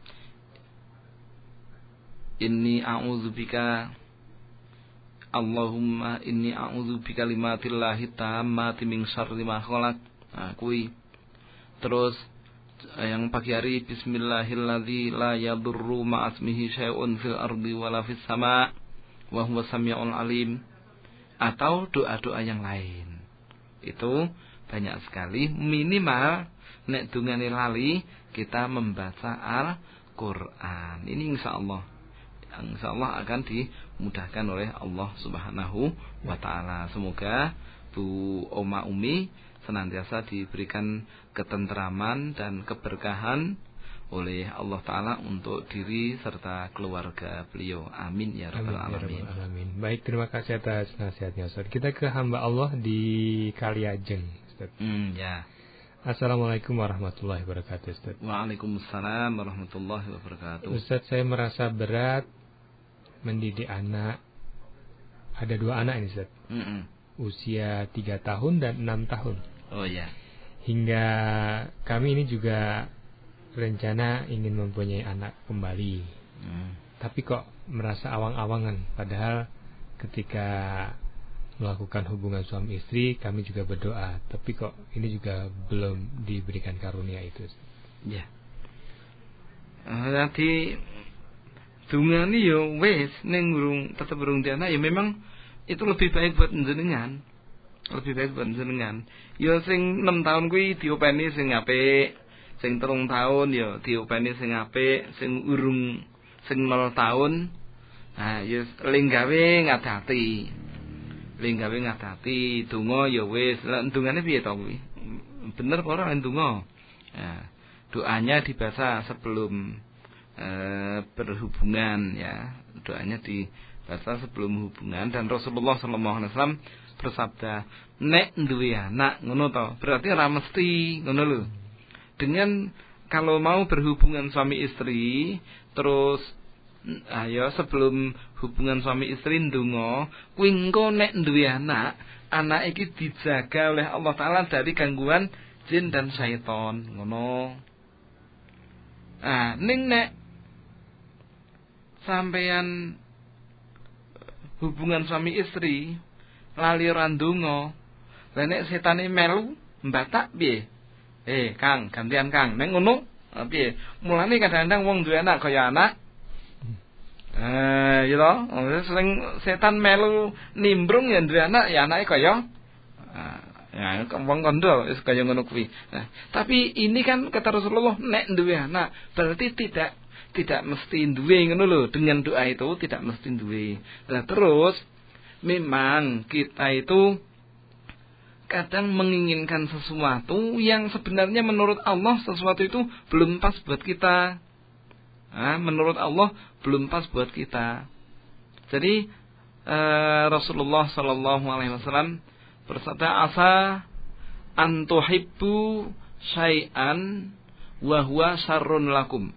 inni a'udzubika Allahumma inni a'udzubika kalimatillahi tammati min syarri ma khalaq. Nah, kuwi. Terus yang pagi hari bismillahilladzi la yadurru ma'asmihi syai'un fil ardi wala fis sama' wa huwas samiul alim. Atau doa-doa yang lain. Itu banyak sekali, minimal nek dungane lali kita membaca Al-Qur'an. Ini insyaallah insyaallah akan dimudahkan oleh Allah Subhanahu wa taala. Semoga Bu Oma Umi senantiasa diberikan ketentraman dan keberkahan oleh Allah taala untuk diri serta keluarga beliau. Amin ya rabbal alamin. Ya alamin. Baik, terima kasih atas nasihatnya Ustaz. Kita ke hamba Allah di Kaliajeng. Hmm, ya. Assalamualaikum warahmatullahi wabarakatuh, Ustaz. Waalaikumsalam warahmatullahi wabarakatuh. Ustaz, saya merasa berat mendidik anak. Ada dua anak ini, Ustaz. Mm-mm. Usia tiga tahun dan enam tahun. Oh ya. Hingga kami ini juga rencana ingin mempunyai anak kembali. Mm. Tapi kok merasa awang-awangan. Padahal ketika melakukan hubungan suami istri kami juga berdoa, tapi kok ini juga belum diberikan karunia itu. Ya. Nanti dungane yo wis ning urung tetep urung diana ya memang itu lebih baik buat jenengan. Lebih baik buat jenengan. Ya sing enam tahun kuwi diopeni sing apik, sing telung tahun ya diopeni sing apik, sing urung sing nol tahun nah ya ling gawe ngadati. Ling gawe ngadati, donga ya wis. Lah dungane piye to kuwi? Bener apa ora donga? Ya, doanya dibaca sebelum e, berhubungan ya. Doanya dibaca sebelum hubungan dan Rasulullah sallallahu alaihi wasallam bersabda, "Nek duwe anak ngono to, berarti ora mesti ngono lho." Dengan kalau mau berhubungan suami istri terus ayo sebelum hubungan suami istri ndonga kuwi engko nek duwe anak, anak iki dijaga oleh Allah taala dari gangguan jin dan syaitan ngono. Ah, ning nek sampeyan hubungan suami istri lali ora ndonga, lha nek setane melu mbatak piye? Eh, Kang, gantian Kang. Nek ngono piye? Mulane kadang-kadang wong duwe anak kaya anak Eh, you know, sering setan melu nimbrung ya duwe anak, ya anake kaya ya wong kondo wis kaya ngono kuwi. Nah, tapi ini kan kata Rasulullah nek duwe anak, berarti tidak tidak mesti duwe ngono lho. Dengan doa itu tidak mesti duwe. Nah, terus memang kita itu kadang menginginkan sesuatu yang sebenarnya menurut Allah sesuatu itu belum pas buat kita. Nah, menurut Allah belum pas buat kita. Jadi eh, Rasulullah Sallallahu Alaihi Wasallam bersabda, asa antuhibbu syai'an wa huwa syarrun lakum.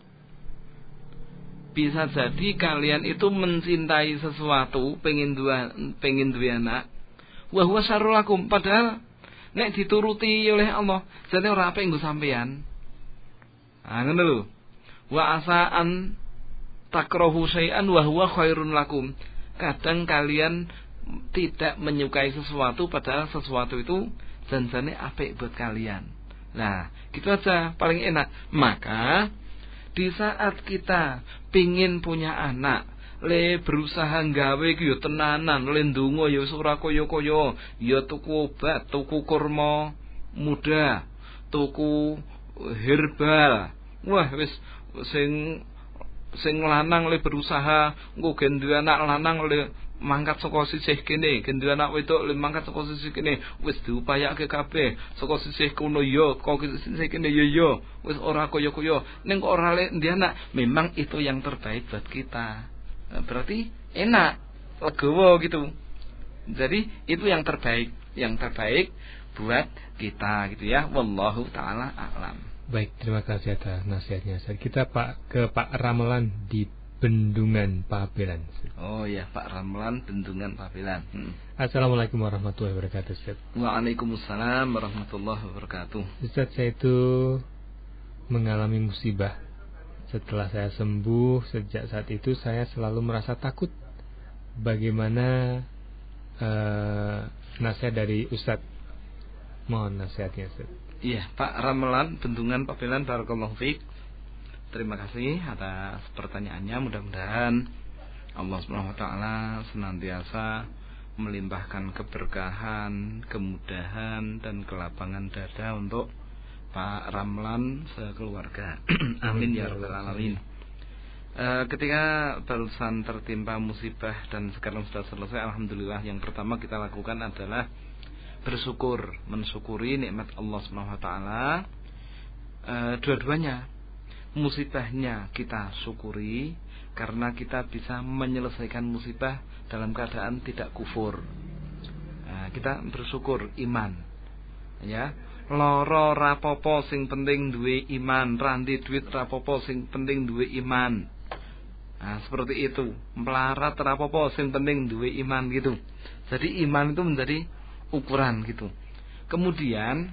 Bisa jadi kalian itu mencintai sesuatu, pengen dua pengen dua anak, wa huwa syarrun lakum, padahal nek dituruti oleh Allah jadi ora apik nggo sampean. Ah ngono lho. Wa asaan takrahu syai'an wa huwa khairun lakum. Kadang kalian tidak menyukai sesuatu padahal sesuatu itu janjane apik buat kalian. Nah, gitu aja paling enak. Maka di saat kita pingin punya anak, le berusaha nggawe iki yo tenanan, le ndonga yo ora kaya-kaya, ya tuku obat, tuku kurma muda, tuku herbal. Wah, wis sing sing lanang le berusaha engko gen duwe anak lanang le mangkat saka sisih kene, gen duwe anak wedok le mangkat saka sisih kene, wis diupayake kabeh saka sisih kono yo, kok sisih kene yo yo, wis ora kaya-kaya. Ning kok ora le ndek anak, memang itu yang terbaik buat kita. Nah, berarti enak, legowo gitu. Jadi itu yang terbaik, yang terbaik buat kita gitu ya. Wallahu taala a'lam. Baik, terima kasih atas nasihatnya. Kita Pak ke Pak Ramelan di Bendungan Pabelan. Oh ya, Pak Ramelan Bendungan Pabelan. Hmm. Assalamualaikum warahmatullahi wabarakatuh, Ustaz. Waalaikumsalam warahmatullahi wabarakatuh. Ustaz, saya itu mengalami musibah. Setelah saya sembuh, sejak saat itu saya selalu merasa takut. Bagaimana uh, nasihat dari Ustaz? Mohon nasihatnya, Ustaz. Iya, Pak Ramelan Bendungan Pabelan, barakallahu fiik. Terima kasih atas pertanyaannya. Mudah-mudahan Allah Subhanahu wa taala senantiasa melimpahkan keberkahan, kemudahan dan kelapangan dada untuk Pak Ramlan sekeluarga. Amin ya rabbal alamin. E, ketika barusan tertimpa musibah dan sekarang sudah selesai, alhamdulillah, yang pertama kita lakukan adalah bersyukur, mensyukuri nikmat Allah Subhanahu wa taala. E, dua-duanya, musibahnya kita syukuri karena kita bisa menyelesaikan musibah dalam keadaan tidak kufur. E, kita bersyukur iman. Ya, loro rapopo sing penting duwe iman, randi duit rapopo sing penting duwe iman. Nah, seperti itu. Melarat rapopo sing penting duwe iman gitu. Jadi iman itu menjadi ukuran gitu. Kemudian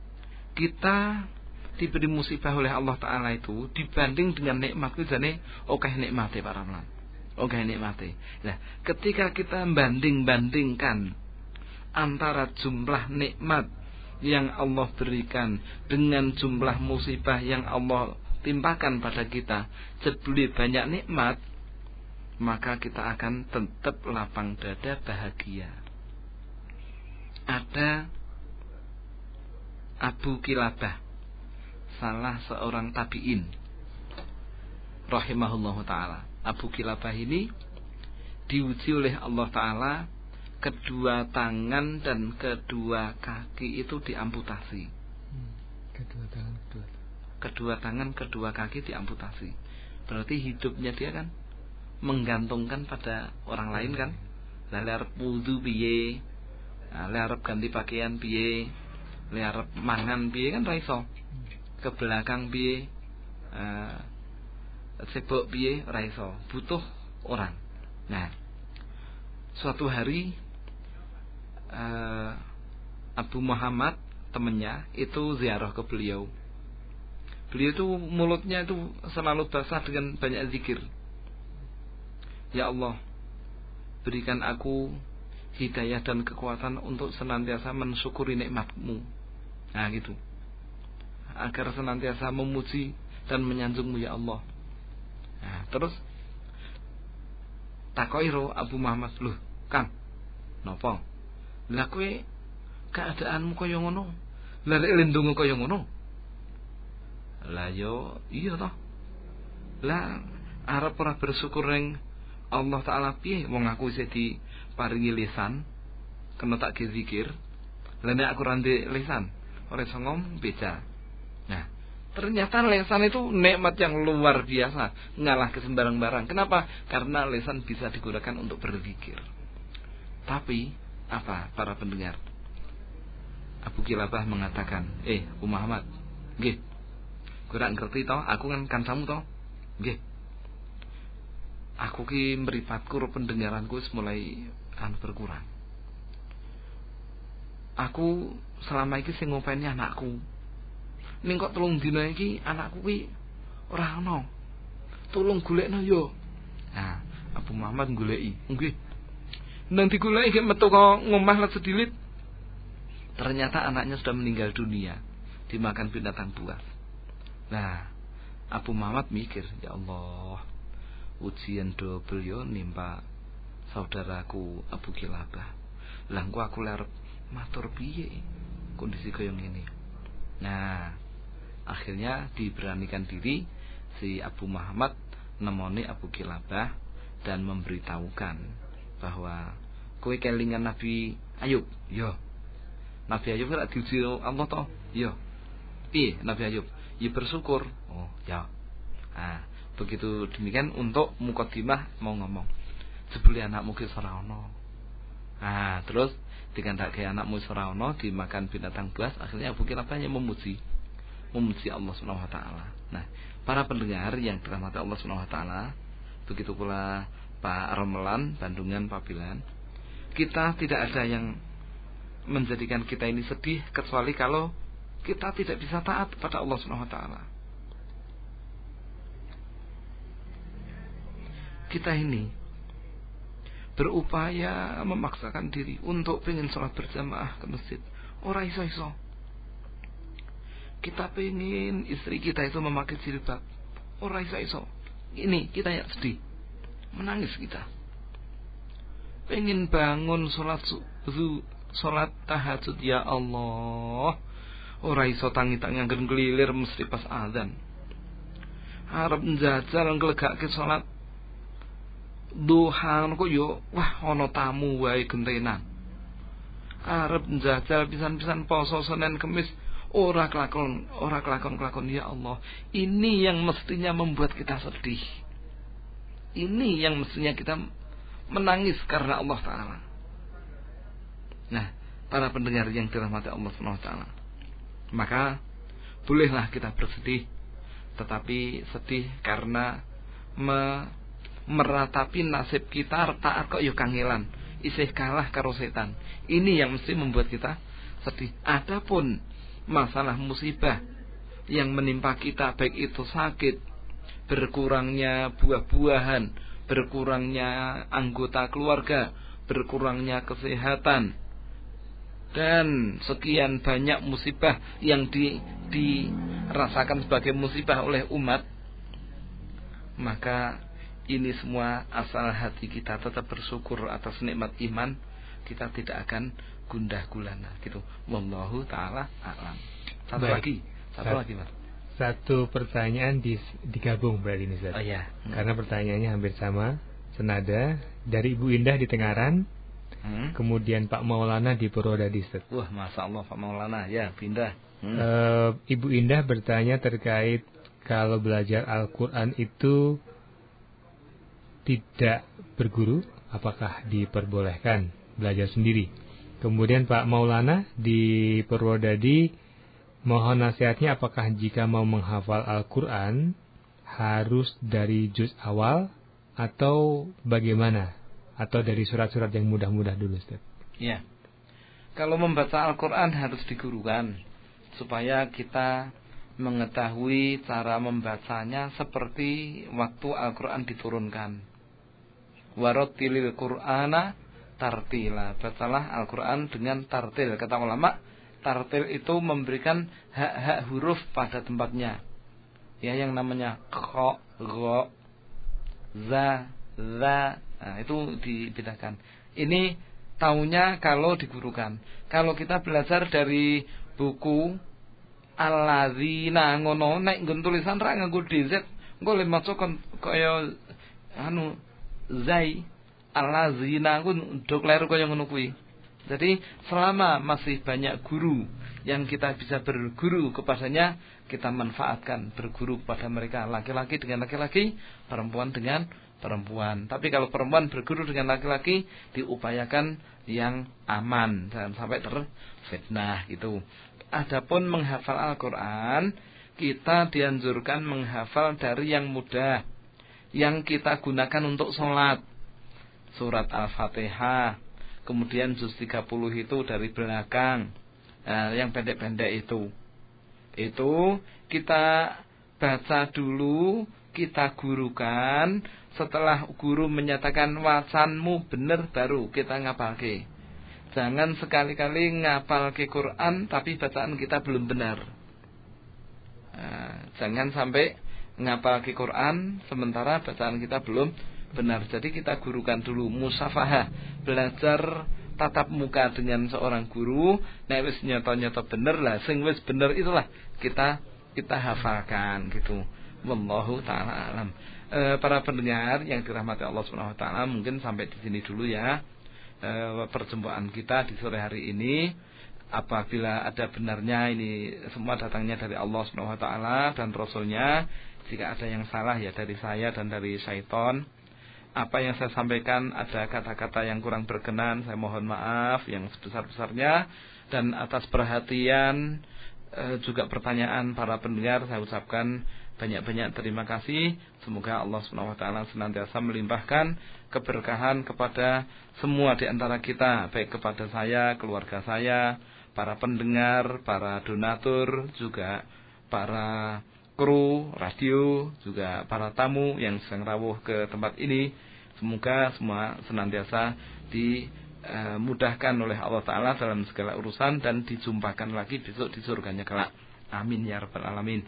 kita diberi musibah oleh Allah Ta'ala itu dibanding dengan nikmat itu jane oke nikmate Pak Ramlan. Oke nikmate. Nah, ketika kita banding-bandingkan antara jumlah nikmat yang Allah berikan dengan jumlah musibah yang Allah timpakan pada kita, sebeli banyak nikmat, maka kita akan tetap lapang dada bahagia. Ada Abu Kilabah, salah seorang tabi'in rahimahullahu ta'ala. Abu Kilabah ini diuji oleh Allah Ta'ala, kedua tangan dan kedua kaki itu diamputasi. Kedua tangan, kedua kedua tangan, kedua kaki diamputasi. Berarti hidupnya dia kan menggantungkan pada orang lain kan. Lah arep wudu piye? Lah arep ganti pakaian piye? Lah arep mangan piye kan ra iso. Ke belakang piye? Eh sibuk piye ra iso. Butuh orang. Nah, suatu hari uh, Abu Muhammad temannya itu ziarah ke beliau. Beliau itu mulutnya itu selalu basah dengan banyak zikir. Ya Allah, berikan aku hidayah dan kekuatan untuk senantiasa mensyukuri nikmat-Mu. Nah gitu. Agar senantiasa memuji dan menyanjung-Mu ya Allah. Nah, terus takoiro Abu Muhammad, "Loh, Kang, napa? Lah kowe keadaanmu kaya ngono? Lah lek lindungu kaya ngono?" Lah yo iya toh. Lah arep ora bersyukur ning Allah Taala piye wong aku isih diparingi lisan, kena tak zikir. Lah nek aku ora ndek lisan, ora iso ngomong beja. Nah, ternyata lisan itu nikmat yang luar biasa, ngalah ke sembarang-barang. Kenapa? Karena lisan bisa digunakan untuk berzikir. Tapi apa para pendengar? Abu Kilabah mengatakan, "Eh, Abu Muhammad, nggih. Kowe ora ngerti to, aku kan kancamu to? Nggih. Aku ki mripatku ro pendengaranku wis mulai kan berkurang. Aku selama iki sing ngopeni anakku. Ning kok telung dina iki anakku ki ora ana. Tolong golekno yo." Nah, Abu Muhammad goleki. Nggih. Nang digoleki gek metu kok ngomah let sedilit. Ternyata anaknya sudah meninggal dunia, dimakan binatang buas. Nah, Abu Muhammad mikir, ya Allah, ujian double yo nimpa saudaraku Abu Kilabah. Lah engko aku arep matur piye kondisi kaya ngene. Nah, akhirnya diberanikan diri si Abu Muhammad nemoni Abu Kilabah dan memberitahukan bahwa kowe kelingan Nabi Ayub. Yo. Nabi Ayub ora diuji Allah to? Yo. Piye Nabi Ayub? Ya bersyukur. Oh, ya. Nah, begitu demikian untuk mukadimah mau ngomong. Sebeli anakmu ki ora ana. Nah, terus dikandake anakmu ora ana dimakan binatang buas, akhirnya Abu Kilabah yang memuji. Memuji Allah Subhanahu wa taala. Nah, para pendengar yang dirahmati Allah Subhanahu wa taala, begitu pula Pak Romelan, Bandungan, Pabilan, kita tidak ada yang menjadikan kita ini sedih kecuali kalau kita tidak bisa taat kepada Allah Subhanahu wa taala. Kita ini berupaya memaksakan diri untuk pengen sholat berjamaah ke masjid. Ora iso-iso. Kita pengen istri kita itu memakai jilbab. Ora iso-iso. Ini kita yang sedih. Menangis kita. Pengen bangun sholat subuh, sholat tahajud, ya Allah. Ora iso tangi-tangi anggen kelilir mesti pas azan. Arep njajal nglegake salat duha kok yo wah ana tamu wae gentenan. Arep njajal pisan-pisan poso Senin Kamis ora kelakon, ora kelakon-kelakon, ya Allah. Ini yang mestinya membuat kita sedih. Ini yang mestinya kita menangis karena Allah taala. Nah, para pendengar yang dirahmati Allah Subhanahu wa taala, maka bolehlah kita bersedih, tetapi sedih karena me, meratapi nasib kita taat kok yo kangelan, isih kalah karo setan. Ini yang mesti membuat kita sedih. Adapun masalah musibah yang menimpa kita, baik itu sakit, berkurangnya buah-buahan, berkurangnya anggota keluarga, berkurangnya kesehatan, dan sekian banyak musibah yang di, dirasakan sebagai musibah oleh umat, maka ini semua asal hati kita tetap bersyukur atas nikmat iman, kita tidak akan gundah gulana gitu. Wallahu taala a'lam. Satu Baik. lagi, satu Sat, lagi Mas. Satu pertanyaan di, digabung berarti ini Ustaz. Oh ya. Hmm. Karena pertanyaannya hampir sama, senada, dari Ibu Indah di Tengaran. Hmm. Kemudian Pak Maulana di Purwodadi. Wah, Masya Allah Pak Maulana, ya pindah. Hmm. e, Ibu Indah bertanya terkait kalau belajar Al-Quran itu tidak berguru, apakah diperbolehkan belajar sendiri? Kemudian Pak Maulana di Purwodadi, mohon nasihatnya apakah jika mau menghafal Al-Quran harus dari juz awal atau bagaimana? Atau dari surat-surat yang mudah-mudah dulu, Ustaz? Ya. Kalau membaca Al-Quran harus digurukan supaya kita mengetahui cara membacanya seperti waktu Al-Quran diturunkan. Warattilil Qur'ana tartila. Bacalah Al-Quran dengan tartil. Kata ulama, tartil itu memberikan hak-hak huruf pada tempatnya. Ya, yang namanya kho, gho, za, za. Nah, itu dibedakan. Ini taunya kalau digurukan. Kalau kita belajar dari buku Alladzina ngono, nek nggon tulisan ra nganggo D Z, engko le maca kaya anu zai Alladzina ku do kleru kaya ngono kuwi. Jadi selama masih banyak guru yang kita bisa berguru kepadanya, kita manfaatkan berguru kepada mereka, laki-laki dengan laki-laki, perempuan dengan perempuan. Tapi kalau perempuan berguru dengan laki-laki, diupayakan yang aman, jangan sampai terfitnah gitu. Adapun menghafal Al-Quran, kita dianjurkan menghafal dari yang mudah, yang kita gunakan untuk sholat. Surat Al-Fatihah, kemudian juz tiga puluh itu dari belakang, nah, yang pendek-pendek itu. Itu kita baca dulu, kita gurukan. Setelah guru menyatakan wacanmu benar, baru kita ngapalke. Jangan sekali-kali ngapalke Quran tapi bacaan kita belum benar. Nah, jangan sampai ngapalke Quran sementara bacaan kita belum benar. Jadi kita gurukan dulu, musafahah, belajar tatap muka dengan seorang guru. Nek wis nyata-nyata bener lah, sing wis bener itulah kita kita hafalkan gitu. Wallahu taala alam. E, para pendengar yang dirahmati Allah Subhanahu wa taala, mungkin sampai di sini dulu ya e, perjumpaan kita di sore hari ini. Apabila ada benarnya ini semua datangnya dari Allah Subhanahu wa taala dan Rasulnya. Jika ada yang salah ya dari saya dan dari syaitan. Apa yang saya sampaikan ada kata-kata yang kurang berkenan, saya mohon maaf yang sebesar-besarnya. Dan atas perhatian e, juga pertanyaan para pendengar, saya ucapkan banyak-banyak terima kasih. Semoga Allah subhanahu wa taala senantiasa melimpahkan keberkahan kepada semua di antara kita, baik kepada saya, keluarga saya, para pendengar, para donatur, juga para kru radio, juga para tamu yang sedang rawuh ke tempat ini. Semoga semua senantiasa dimudahkan oleh Allah Ta'ala dalam segala urusan dan dijumpakan lagi besok di surganya kelak. Amin ya rabbal alamin.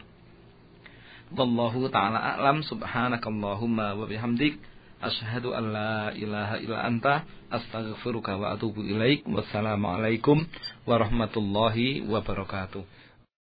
Wallahu ta'ala a'lam. Subhanakallahumma wa bihamdik, asyhadu an la ilaha illa anta, astaghfiruka wa atubu ilaik. Wassalamualaikum warahmatullahi wabarakatuh.